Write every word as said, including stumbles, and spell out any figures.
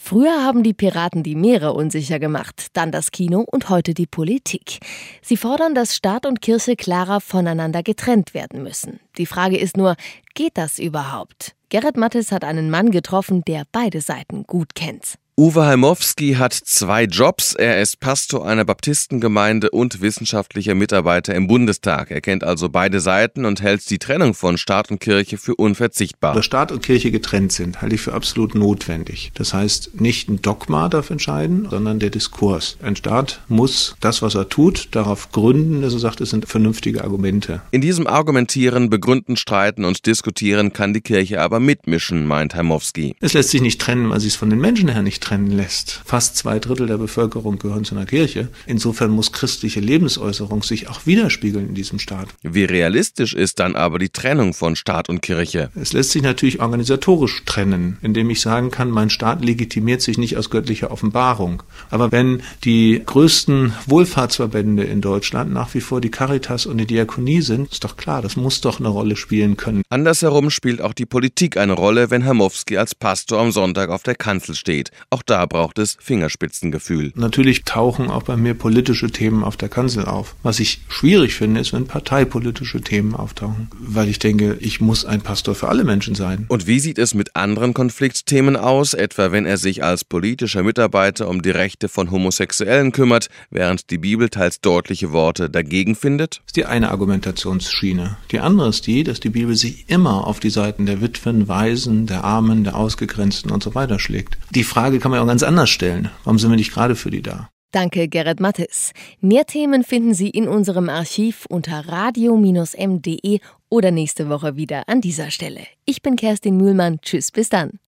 Früher haben die Piraten die Meere unsicher gemacht, dann das Kino und heute die Politik. Sie fordern, dass Staat und Kirche klarer voneinander getrennt werden müssen. Die Frage ist nur, geht das überhaupt? Gerrit Mattes hat einen Mann getroffen, der beide Seiten gut kennt. Uwe Heimowski hat zwei Jobs. Er ist Pastor einer Baptistengemeinde und wissenschaftlicher Mitarbeiter im Bundestag. Er kennt also beide Seiten und hält die Trennung von Staat und Kirche für unverzichtbar. Dass Staat und Kirche getrennt sind, halte ich für absolut notwendig. Das heißt, nicht ein Dogma darf entscheiden, sondern der Diskurs. Ein Staat muss das, was er tut, darauf gründen, dass er sagt, es sind vernünftige Argumente. In diesem Argumentieren, Begründen, Streiten und Diskutieren kann die Kirche aber mitmischen, meint Heimowski. Es lässt sich nicht trennen, weil sie es von den Menschen her nicht trennen lässt. Fast zwei Drittel der Bevölkerung gehören zu einer Kirche. Insofern muss christliche Lebensäußerung sich auch widerspiegeln in diesem Staat. Wie realistisch ist dann aber die Trennung von Staat und Kirche? Es lässt sich natürlich organisatorisch trennen, indem ich sagen kann, mein Staat legitimiert sich nicht aus göttlicher Offenbarung. Aber wenn die größten Wohlfahrtsverbände in Deutschland nach wie vor die Caritas und die Diakonie sind, ist doch klar, das muss doch eine Rolle spielen können. Andersherum spielt auch die Politik eine Rolle, wenn Heimowski als Pastor am Sonntag auf der Kanzel steht. Auch da braucht es Fingerspitzengefühl. Natürlich tauchen auch bei mir politische Themen auf der Kanzel auf. Was ich schwierig finde, ist, wenn parteipolitische Themen auftauchen. Weil ich denke, ich muss ein Pastor für alle Menschen sein. Und wie sieht es mit anderen Konfliktthemen aus, etwa wenn er sich als politischer Mitarbeiter um die Rechte von Homosexuellen kümmert, während die Bibel teils deutliche Worte dagegen findet? Das ist die eine Argumentationsschiene. Die andere ist die, dass die Bibel sich immer auf die Seiten der Witwen, Waisen, der Armen, der Ausgegrenzten und so weiter schlägt. Die Frage kann man ja auch ganz anders stellen. Warum sind wir nicht gerade für die da? Danke, Gerrit Mattes. Mehr Themen finden Sie in unserem Archiv unter radio Bindestrich m punkt de oder nächste Woche wieder an dieser Stelle. Ich bin Kerstin Mühlmann. Tschüss, bis dann.